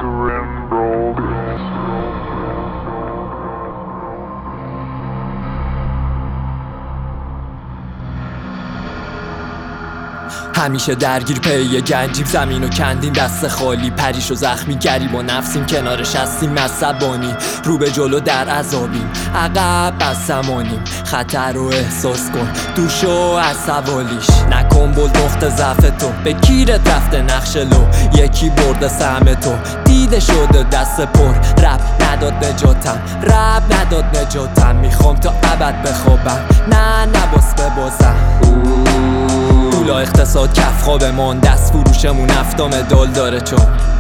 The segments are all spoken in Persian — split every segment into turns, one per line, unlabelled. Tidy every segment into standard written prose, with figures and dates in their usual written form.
همیشه درگیر پی گنجیم، زمینو کندیم دست خالی، پریش و زخمی گریب و نفسیم، کنارش هستیم عصبانی، رو به جلو در عذابیم، عقب از زمانیم، خطر رو احساس کن، دوشو از سوالیش نکن، بلد نقطه ضعف تو، به کیرت رفته نقش لو، یکی برده سهم تو، دیده شده دست پر، رب نداد نجاتم، میخوام تا ابد بخوابم، نه باس ببازم. پولا اقتصاد کف خوابمون، دست فروشمون افتام دال داره چون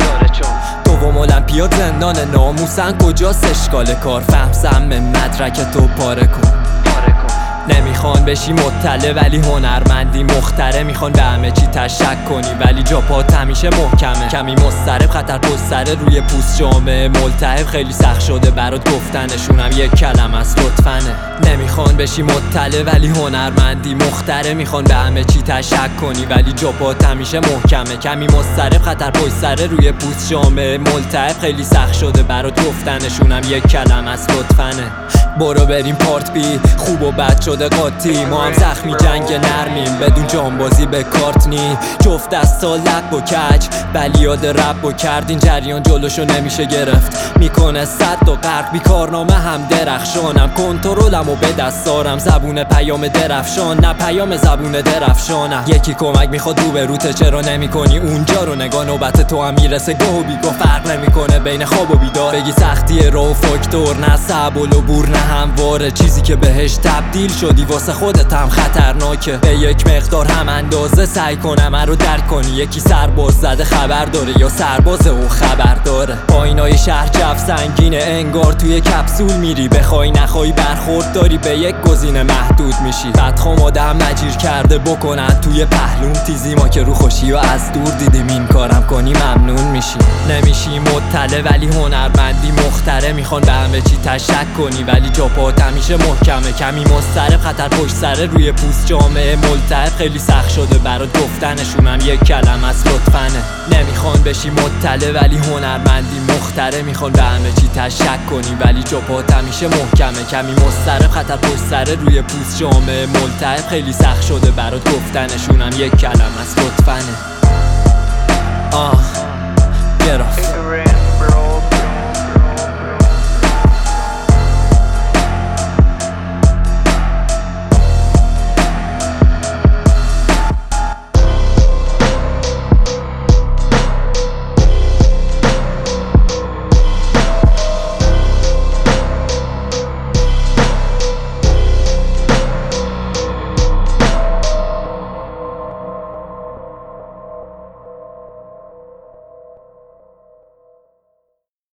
دوم المپیاد زندان ناموسن، کجاست اشکال کار، فهم سم مدرک تو پاره کن. نمیخوان بشی مطلع ولی هنرمندی مختره، میخوان به همه چی تشک کنی ولی جا پات همیشه محکمه، کمی مضطرب خطر پستره روی پوست جامعه ملتهب، خیلی سخت شده برات گفتنشونم یک کلمه است لطفنه. نمیخوان بشی مطلع ولی هنرمندی مختره، میخوان به همه چی تشک کنی ولی جا پات همیشه محکمه، کمی مضطرب خطر پستره روی پوست جامعه ملتهب، خیلی سخت شده برات گفتنشونم یک کلمه است لطفنه. برو بریم پارت بی، خوب و بد شده قاطی، ما هم زخمی جنگ نرمیم، بدون جانبازی به کارت نی، جفت دستا لب و کج ولی یاد رب و کردین، جریان جلوشو نمیشه گرفت، میکنه صد و غرق، بی کارنامه هم درخشانم، کنترلم و به دست دارم، زبون پیام درفشان نه پیام زبون درفشانم، یکی کمک میخواد رو به روته، چرا نمی کنی اونجا رو نگاه، نوبت تو هم میرسه گاه و بیگاه، فرق نمیکنه بین خواب و بیدار، بگی سختی رو فاکتور نه صبول و بور نه همواره، چیزی که بهش تبدیل شدی واسه خودت هم خطرناکه، به یک مقدار هم اندازه سعی کنم رو درک کنی، یکی سرباز زده خبر داره یا سربازه و خبر داره، پایینای شهر جو سنگینه، انگار توی کپسول میری، بخوای نخوای برخورد داری به یک گزینه محدود میشی، بدخوام آدم مجیر کرده بکنن توی پهلوم تیزی، ما که رو خوشی و از دور دیدیم این کارم کنی ممنون میشی. نمیشی مطلع ولی هنرمندی مختره، میخوان به همه چی تشک کنی ولی جا پات همیشه محکمه، کمی مضطرب خطر پشت سره روی پوست جامعه ملتهب، خیلی سخت شده برات گفتنشونم یک کلمه است لطفنه. نمیخوان بشی مطلع ولی هنرمندی مختره، میخوان به همه چی تشک کنی ولی جا پات همیشه محکمه، کمی مضطرب خطر پشت سره روی پوست جامعه ملتهب، خیلی سخت شده برات گفتنشونم یک کلمه است لطفنه.